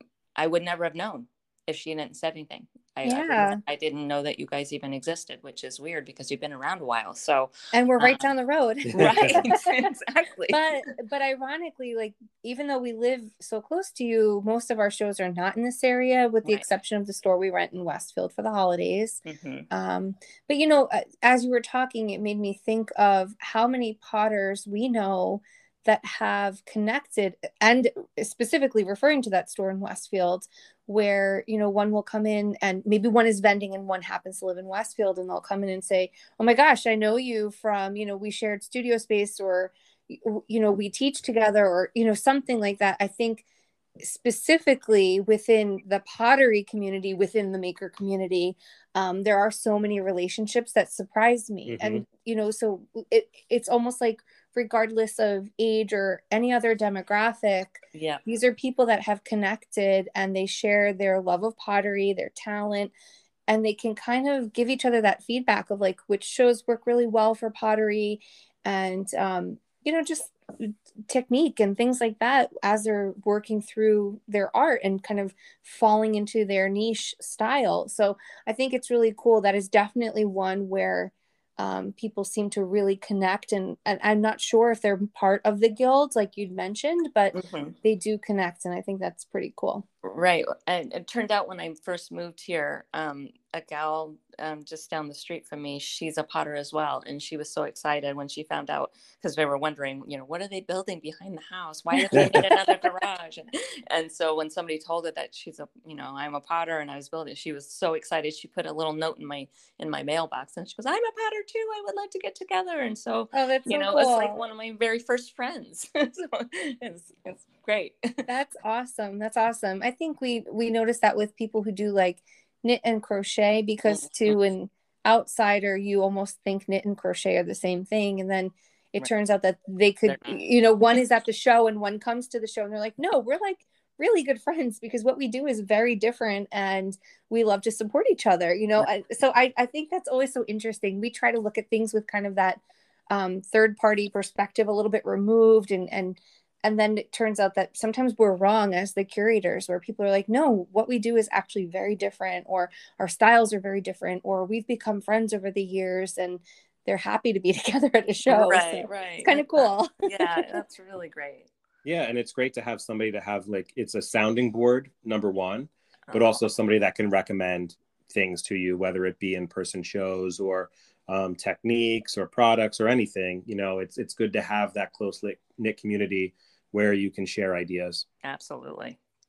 Speaker 3: I would never have known if she hadn't said anything. I,
Speaker 2: Yeah.
Speaker 3: I, wouldn't, I didn't know that you guys even existed, which is weird because you've been around a while. So,
Speaker 2: And we're right
Speaker 3: um,
Speaker 2: down the road.
Speaker 3: right, exactly.
Speaker 2: But, but ironically, like, even though we live so close to you, most of our shows are not in this area, with the
Speaker 3: Right.
Speaker 2: exception of the store we rent in Westfield for the holidays.
Speaker 3: Mhm.
Speaker 2: Um, but, you know, as you were talking, it made me think of how many potters we know that have connected, and specifically referring to that store in Westfield, where, you know, one will come in and maybe one is vending and one happens to live in Westfield, and they'll come in and say, oh my gosh, I know you from, you know, we shared studio space, or, you know, we teach together, or, you know, something like that. I think specifically within the pottery community, within the maker community, um, there are so many relationships that surprise me.
Speaker 1: Mm-hmm.
Speaker 2: And, you know, so it, it's almost like, regardless of age or any other demographic,
Speaker 3: Yeah.
Speaker 2: these are people that have connected, and they share their love of pottery, their talent, and they can kind of give each other that feedback of like which shows work really well for pottery, and um, you know, just technique and things like that as they're working through their art and kind of falling into their niche style. So I think it's really cool. That is definitely one where um, people seem to really connect, and, and I'm not sure if they're part of the guild like you'd mentioned, but
Speaker 3: Mm-hmm.
Speaker 2: they do connect, and I think that's pretty cool.
Speaker 3: Right. And it turned out when I first moved here, um, a gal um, just down the street from me, she's a potter as well. And she was so excited when she found out, because they were wondering, you know, what are they building behind the house? Why did they need another garage? And, and so when somebody told her that she's a, you know, I'm a potter and I was building, she was so excited. She put a little note in my, in my mailbox, and she goes, I'm a potter too. I would like to get together. And so,
Speaker 2: Oh, that's
Speaker 3: you
Speaker 2: so
Speaker 3: know,
Speaker 2: cool.
Speaker 3: it's like one of my very first friends. So it's, it's great.
Speaker 2: That's awesome. That's awesome. I think we we notice that with people who do like knit and crochet, because to an outsider, you almost think knit and crochet are the same thing. And then it
Speaker 3: Right.
Speaker 2: turns out that they could, you know, one is at the show and one comes to the show, and they're like, no, we're like really good friends because what we do is very different and we love to support each other, you know?
Speaker 3: Right.
Speaker 2: I, so I, I think that's always so interesting. We try to look at things with kind of that um, third party perspective, a little bit removed, and, and, and then it turns out that sometimes we're wrong as the curators, where people are like, no, what we do is actually very different, or our styles are very different, or we've become friends over the years and they're happy to be together at a show.
Speaker 3: Right,
Speaker 2: so
Speaker 3: right.
Speaker 2: It's kind of cool.
Speaker 3: Yeah, that's really great.
Speaker 1: Yeah, and it's great to have somebody to have, like, it's a sounding board, number one, but also somebody that can recommend things to you, whether it be in-person shows or um, techniques or products or anything. You know, it's it's good to have that close knit community where you can share ideas.
Speaker 3: Absolutely.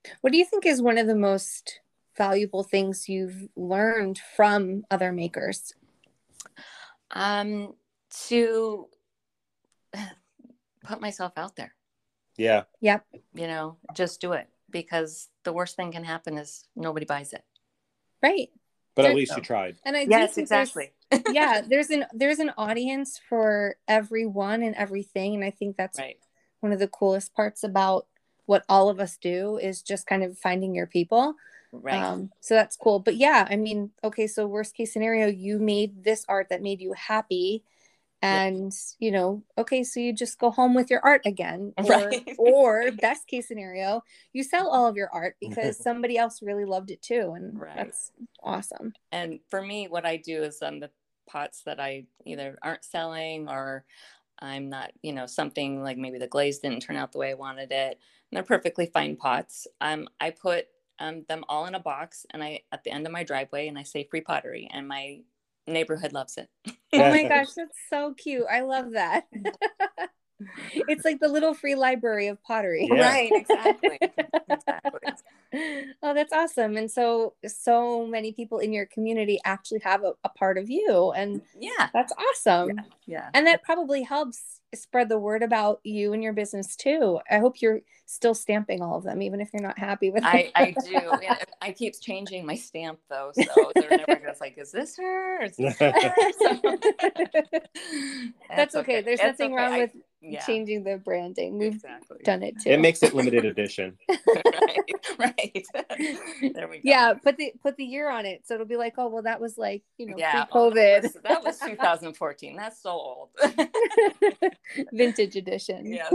Speaker 2: What do you think is one of the most valuable things you've learned from other makers?
Speaker 3: Um, to put myself out there.
Speaker 1: Yeah.
Speaker 2: Yep.
Speaker 3: You know, just do it, because the worst thing can happen is nobody buys it.
Speaker 2: Right.
Speaker 1: But
Speaker 2: There-
Speaker 1: at least you tried.
Speaker 2: And I do
Speaker 3: Yes,
Speaker 2: think there's-
Speaker 3: exactly.
Speaker 2: yeah, there's an there's an audience for everyone and everything, and I think that's
Speaker 3: Right.
Speaker 2: one of the coolest parts about what all of us do is just kind of finding your people.
Speaker 3: Right.
Speaker 2: Um, so that's cool. But yeah, I mean, okay, so worst case scenario, you made this art that made you happy. And, you know, okay, so you just go home with your art again. Or,
Speaker 3: Right.
Speaker 2: or best case scenario, you sell all of your art because somebody else really loved it too. And
Speaker 3: Right.
Speaker 2: that's awesome.
Speaker 3: And for me, what I do is on the pots that I either aren't selling, or I'm not, you know, something like maybe the glaze didn't turn out the way I wanted it, and they're perfectly fine pots. Um, I put um, them all in a box, and I at the end of my driveway, and I say free pottery, and my neighborhood loves it.
Speaker 2: Oh my gosh, that's so cute. I love that. It's like the little free library of pottery.
Speaker 1: Yeah.
Speaker 3: Right, exactly. Exactly.
Speaker 2: Oh, that's awesome. And so, so many people in your community actually have a, a part of you. And
Speaker 3: Yeah.
Speaker 2: that's awesome.
Speaker 3: Yeah. Yeah.
Speaker 2: And that probably helps spread the word about you and your business too. I hope you're still stamping all of them, even if you're not happy with
Speaker 3: I,
Speaker 2: it.
Speaker 3: I do. Yeah, I keep changing my stamp though, so they're never just like, "Is this her? Is this her?" So,
Speaker 2: That's okay. There's
Speaker 3: It's
Speaker 2: nothing
Speaker 3: okay.
Speaker 2: wrong
Speaker 3: I-
Speaker 2: with
Speaker 3: yeah,
Speaker 2: changing the branding. We've
Speaker 3: exactly.
Speaker 2: done it too.
Speaker 1: It makes it limited edition.
Speaker 3: right, right. There we go.
Speaker 2: Yeah, put the put the year on it, so it'll be like, oh well, that was like, you know,
Speaker 3: Yeah. Oh,
Speaker 2: pre-COVID.
Speaker 3: that, was, that was two thousand fourteen. That's so old.
Speaker 2: Vintage edition.
Speaker 3: Yes.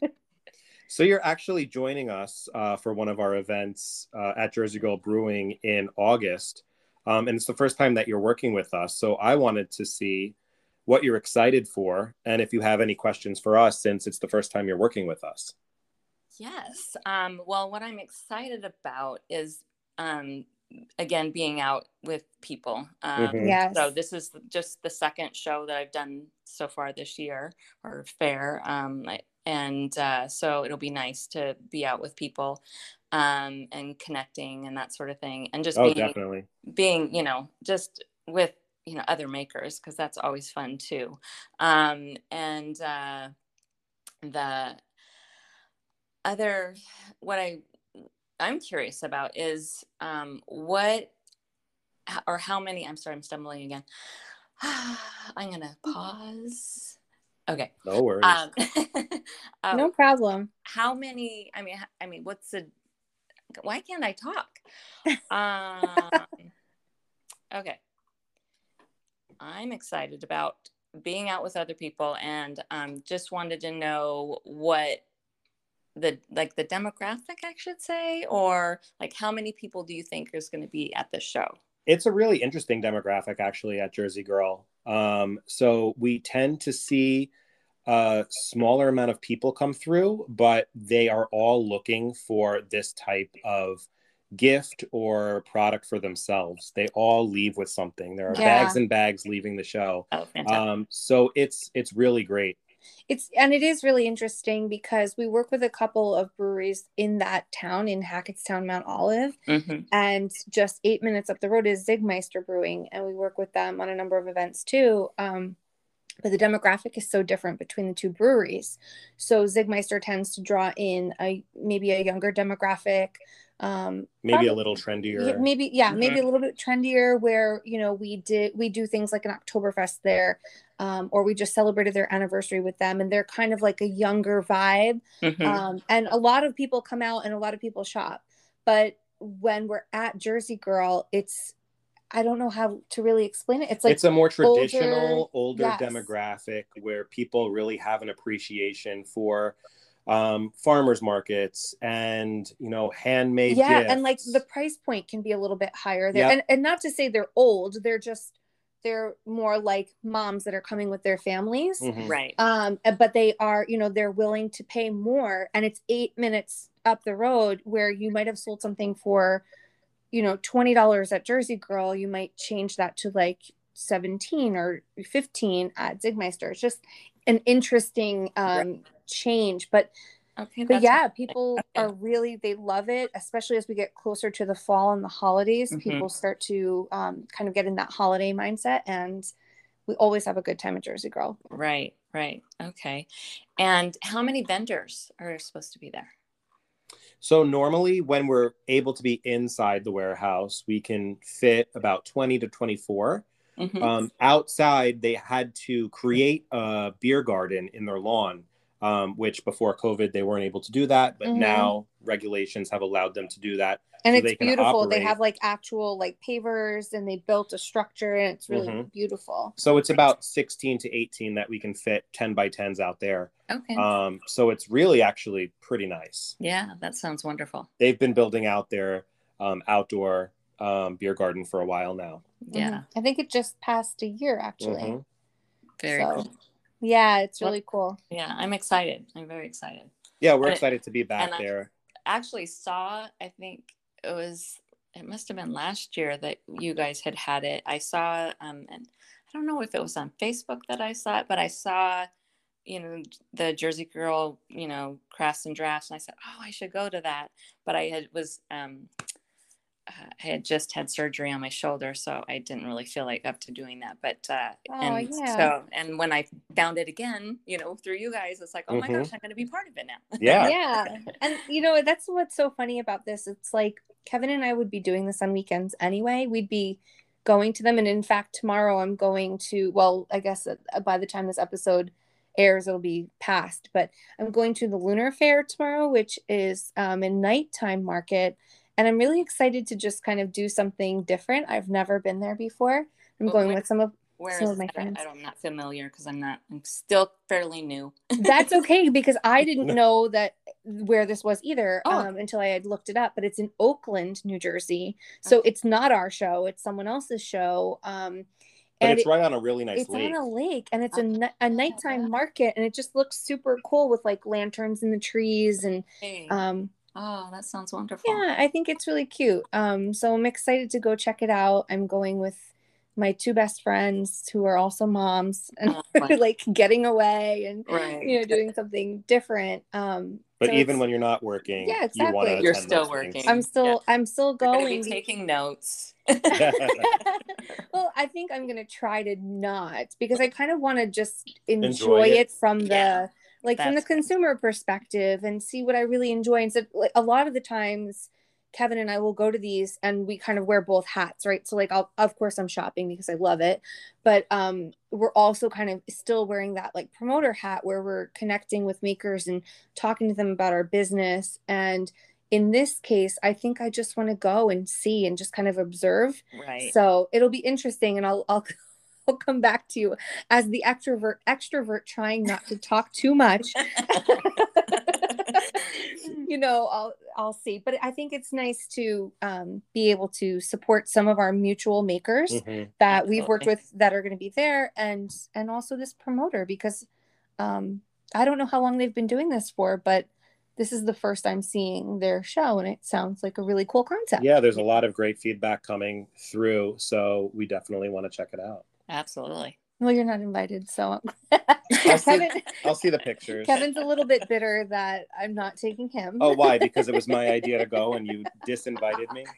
Speaker 1: So you're actually joining us uh, for one of our events uh, at Jersey Girl Brewing in August. Um, and it's the first time that you're working with us. So I wanted to see what you're excited for, and if you have any questions for us, since it's the first time you're working with us.
Speaker 3: Yes. Um, well, what I'm excited about is, um, again, being out with people. Um,
Speaker 1: Mhm.
Speaker 2: Yes.
Speaker 3: So this is just the second show that I've done so far this year, or fair. Um, I- and uh, so it'll be nice to be out with people um, and connecting and that sort of thing. And just
Speaker 1: Oh,
Speaker 3: being,
Speaker 1: definitely.
Speaker 3: being, you know, just with, you know, other makers, because that's always fun too. Um, and uh, the other, what I, I'm curious about is um, what, or how many, I'm sorry, I'm stumbling again. I'm going to pause. Okay.
Speaker 1: No worries.
Speaker 3: Um, uh,
Speaker 2: No problem.
Speaker 3: how many, I mean, h- I mean, what's the, why can't I talk? Um, okay. I'm excited about being out with other people, and um, just wanted to know what the, like the demographic, I should say, or like how many people do you think is going to be at the show?
Speaker 1: It's a really interesting demographic, actually, at Jersey Girl. Um, so we tend to see a smaller amount of people come through, but they are all looking for this type of gift or product for themselves. They all leave with something. There are
Speaker 2: Yeah.
Speaker 1: bags and bags leaving the show.
Speaker 3: Oh, fantastic.
Speaker 1: Um, so it's it's really great.
Speaker 2: It's and it is really interesting because we work with a couple of breweries in that town, in Hackettstown, Mount Olive,
Speaker 3: Mhm.
Speaker 2: and just eight minutes up the road is Zigmeister Brewing, and we work with them on a number of events too. Um, but the demographic is so different between the two breweries. So Zigmeister tends to draw in a maybe a younger demographic, um,
Speaker 1: Maybe a
Speaker 2: probably-
Speaker 1: little
Speaker 2: yeah,
Speaker 1: trendier.
Speaker 2: maybe yeah,
Speaker 3: Mhm.
Speaker 2: maybe a little bit trendier. Where you know we did we do things like an Oktoberfest there, um, or we just celebrated their anniversary with them, and they're kind of like a younger vibe.
Speaker 3: Mhm.
Speaker 2: Um, and a lot of people come out and a lot of people shop. But when we're at Jersey Girl, it's I don't know how to really explain it. It's like
Speaker 1: It's a more
Speaker 2: older-
Speaker 1: traditional, older,
Speaker 2: yes.
Speaker 1: demographic where people really have an appreciation for um, farmers markets and, you know, handmade
Speaker 2: yeah,
Speaker 1: gifts.
Speaker 2: and like the price point can be a little bit higher there.
Speaker 1: Yeah.
Speaker 2: And and not to say they're old, they're just they're more like moms that are coming with their families.
Speaker 1: Mhm.
Speaker 3: Right.
Speaker 2: Um, but they are, you know, they're willing to pay more, and it's eight minutes up the road where you might have sold something for, you know, twenty dollars at Jersey Girl, you might change that to like seventeen or fifteen at Zigmeister. It's just an interesting um, change. But
Speaker 3: Okay,
Speaker 2: But
Speaker 3: that's
Speaker 2: yeah, people
Speaker 3: okay.
Speaker 2: are really, they love it, especially as we get closer to the fall and the holidays.
Speaker 3: Mhm.
Speaker 2: People start to um, kind of get in that holiday mindset, and we always have a good time at Jersey Girl.
Speaker 3: Right, right. Okay. And how many vendors are supposed to be there?
Speaker 1: So normally when we're able to be inside the warehouse, we can fit about twenty to twenty-four.
Speaker 3: Mm-hmm.
Speaker 1: Um, outside, they had to create a beer garden in their lawn, um, which before COVID, they weren't able to do that. But
Speaker 2: Mhm.
Speaker 1: now regulations have allowed them to do that.
Speaker 2: And
Speaker 1: so
Speaker 2: it's
Speaker 1: they can
Speaker 2: beautiful. They
Speaker 1: operate.
Speaker 2: have like actual like pavers, and they built a structure, and it's really
Speaker 1: Mhm.
Speaker 2: beautiful.
Speaker 1: So it's about sixteen to eighteen that we can fit ten by tens out there.
Speaker 3: Okay.
Speaker 1: Um, so it's really actually pretty nice.
Speaker 3: Yeah, that sounds wonderful.
Speaker 1: They've been building out their um, outdoor um, beer garden for a while now.
Speaker 3: Yeah.
Speaker 2: Mhm. I think it just passed a year actually.
Speaker 1: Mhm.
Speaker 3: Very
Speaker 2: So,
Speaker 3: cool.
Speaker 2: yeah, it's really cool.
Speaker 3: Yeah, I'm excited. I'm very excited.
Speaker 1: Yeah, we're
Speaker 3: And it-
Speaker 1: excited to be back
Speaker 3: and I-
Speaker 1: there.
Speaker 3: Actually saw, I think it was, it must have been last year that you guys had had it. I saw, um, and I don't know if it was on Facebook that I saw it, but I saw, you know, the Jersey Girl, you know, crafts and drafts. And I said, oh, I should go to that. But I had was, um, uh, I had just had surgery on my shoulder, so I didn't really feel like up to doing that. But, uh,
Speaker 2: Oh,
Speaker 3: and
Speaker 2: yeah.
Speaker 3: so, and when I found it again, you know, through you guys, it's like, oh my
Speaker 1: Mhm.
Speaker 3: gosh, I'm going to be part of it now.
Speaker 1: Yeah.
Speaker 2: Yeah. And you know, that's what's so funny about this. It's like Kevin and I would be doing this on weekends anyway. We'd be going to them. And in fact, tomorrow I'm going to, well, I guess uh, by the time this episode airs, it'll be past, but I'm going to the Lunar Fair tomorrow, which is um, a nighttime market. And I'm really excited to just kind of do something different. I've never been there before. I'm
Speaker 3: Well,
Speaker 2: going
Speaker 3: where-
Speaker 2: with some of
Speaker 3: Where
Speaker 2: some
Speaker 3: is
Speaker 2: of my
Speaker 3: that?
Speaker 2: friends.
Speaker 3: I don't, I'm not familiar because I'm not, I'm still fairly new.
Speaker 2: That's okay, because I didn't know that where this was either
Speaker 3: Oh.
Speaker 2: um, until I had looked it up. But it's in Oakland, New Jersey, so it's not our show; it's someone else's show. Um,
Speaker 1: But
Speaker 2: and
Speaker 1: it's
Speaker 2: it-
Speaker 1: right on a really nice
Speaker 2: it's
Speaker 1: lake.
Speaker 2: on a lake, and it's a, ni- a
Speaker 3: Oh,
Speaker 2: nighttime
Speaker 3: yeah.
Speaker 2: market, and it just looks super cool with like lanterns in the trees, and
Speaker 3: Hey.
Speaker 2: um,
Speaker 3: Oh, that sounds wonderful.
Speaker 2: yeah, I think it's really cute. Um, so I'm excited to go check it out. I'm going with my two best friends who are also moms, and
Speaker 3: Oh, wow.
Speaker 2: like getting away and
Speaker 3: Right.
Speaker 2: you know doing something different. Um,
Speaker 1: But
Speaker 2: so
Speaker 1: even
Speaker 2: it's-
Speaker 1: when you're not working,
Speaker 2: Yeah,
Speaker 1: you want to
Speaker 2: exactly.
Speaker 3: You're
Speaker 1: attend
Speaker 3: still
Speaker 1: those
Speaker 3: working.
Speaker 1: things.
Speaker 2: I'm still I'm still
Speaker 3: You're going
Speaker 2: going.
Speaker 3: to be taking notes.
Speaker 2: Well, I think I'm gonna try to not, because I kind of want to just enjoy,
Speaker 1: Enjoy
Speaker 2: it.
Speaker 1: it.
Speaker 2: from the
Speaker 3: Yeah,
Speaker 2: like from the
Speaker 3: that's good.
Speaker 2: consumer perspective, and see what I really enjoy. And so like, a lot of the times Kevin and I will go to these and we kind of wear both hats, right? So like I'll of course I'm shopping because I love it, but um we're also kind of still wearing that like promoter hat where we're connecting with makers and talking to them about our business. And in this case, I think I just want to go and see and just kind of observe.
Speaker 3: Right.
Speaker 2: So it'll be interesting, and I'll I'll I'll come back to you as the extrovert extrovert trying not to talk too much. You know, I'll I'll see. But I think it's nice to um, be able to support some of our mutual makers
Speaker 1: Mhm.
Speaker 2: that we've worked
Speaker 3: Absolutely.
Speaker 2: with that are going to be there, and and also this promoter, because um, I don't know how long they've been doing this for, but this is the first I'm seeing their show, and it sounds like a really cool concept.
Speaker 1: Yeah, there's a lot of great feedback coming through, so we definitely want to check it out.
Speaker 3: Absolutely.
Speaker 2: Well, you're not invited, so
Speaker 1: I'll see,
Speaker 2: Kevin,
Speaker 1: I'll see the pictures.
Speaker 2: Kevin's a little bit bitter that I'm not taking him.
Speaker 1: Oh, why? Because it was my idea to go and you disinvited me?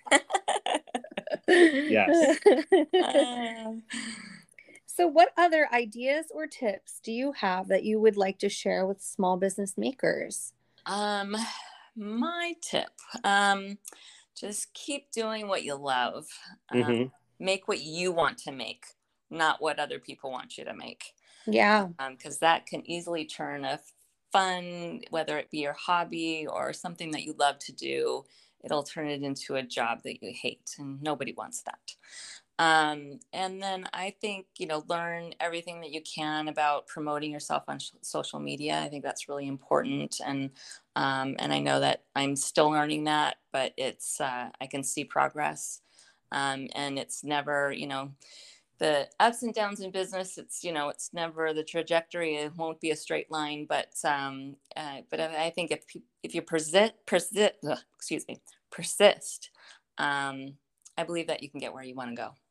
Speaker 1: Yes.
Speaker 3: Uh,
Speaker 2: So what other ideas or tips do you have that you would like to share with small business makers?
Speaker 3: um, my tip, um, just keep doing what you love. Um,
Speaker 1: Mhm.
Speaker 3: Make what you want to make, not what other people want you to make.
Speaker 2: Yeah.
Speaker 3: Because that can easily turn a fun, whether it be your hobby or something that you love to do, it'll turn it into a job that you hate, and nobody wants that. Um, and then I think, you know, learn everything that you can about promoting yourself on sh- social media. I think that's really important. And, um, and I know that I'm still learning that, but it's, uh, I can see progress. Um, and it's never, you know, the ups and downs in business. It's, you know, it's never the trajectory. It won't be a straight line, but, um, uh, but I I think if, pe- if you persist, persist, ugh, excuse me, persist, um, I believe that you can get where you want to go.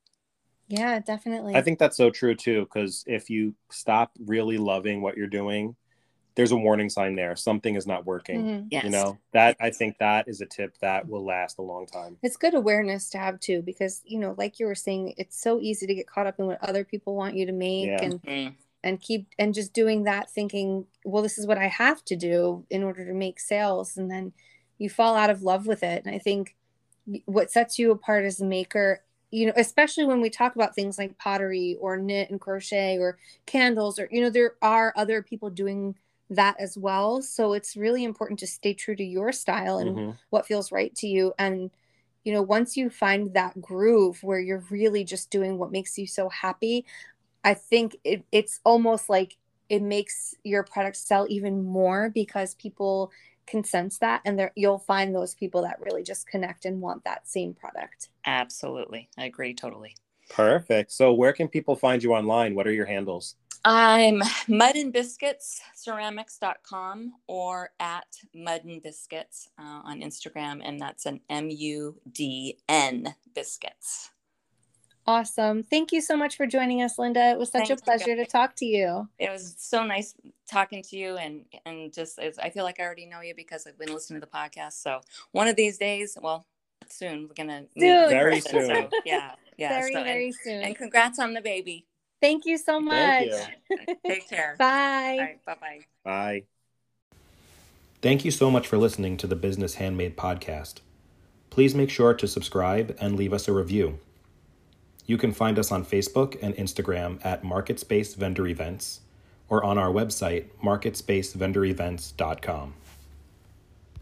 Speaker 2: Yeah, definitely.
Speaker 1: I think that's so true too, because if you stop really loving what you're doing, there's a warning sign there. Something is not working.
Speaker 2: Mm-hmm.
Speaker 3: Yes.
Speaker 1: You know, that I think that is a tip that will last a long time.
Speaker 2: It's good awareness to have too, because, you know, like you were saying, it's so easy to get caught up in what other people want you to make
Speaker 1: Yeah.
Speaker 2: and,
Speaker 3: Mm.
Speaker 2: and keep, and just doing that thinking, well, this is what I have to do in order to make sales. And then you fall out of love with it. And I think what sets you apart as a maker, you know, especially when we talk about things like pottery or knit and crochet or candles, or, you know, there are other people doing that as well. So it's really important to stay true to your style and
Speaker 1: Mm-hmm.
Speaker 2: what feels right to you. And, you know, once you find that groove where you're really just doing what makes you so happy, I think it, it's almost like it makes your product sell even more, because people can sense that, and there you'll find those people that really just connect and want that same product.
Speaker 3: Absolutely. I agree totally.
Speaker 1: Perfect. So where can people find you online? What are your handles?
Speaker 3: I'm mud and biscuits ceramics dot com or at mud and biscuits uh, on Instagram. And that's an M U D N biscuits.
Speaker 2: Awesome. Thank you so much for joining us, Linda. It was such
Speaker 3: Thank
Speaker 2: a pleasure
Speaker 3: you.
Speaker 2: to talk to you.
Speaker 3: It was so nice talking to you, and, and just, it's, I feel like I already know you because I've been listening to the podcast. So one of these days, well, soon we're going to meet.
Speaker 1: Very soon.
Speaker 3: So, yeah. Yeah.
Speaker 2: Very,
Speaker 3: so,
Speaker 2: very
Speaker 3: and,
Speaker 2: soon.
Speaker 3: and congrats on the baby.
Speaker 2: Thank you so much.
Speaker 1: Thank you.
Speaker 3: Take care.
Speaker 2: Bye.
Speaker 3: All right. Bye-bye.
Speaker 1: Bye. Thank you so much for listening to the Business Handmade podcast. Please make sure to subscribe and leave us a review. You can find us on Facebook and Instagram at MarketSpace Vendor Events or on our website, market space vendor events dot com.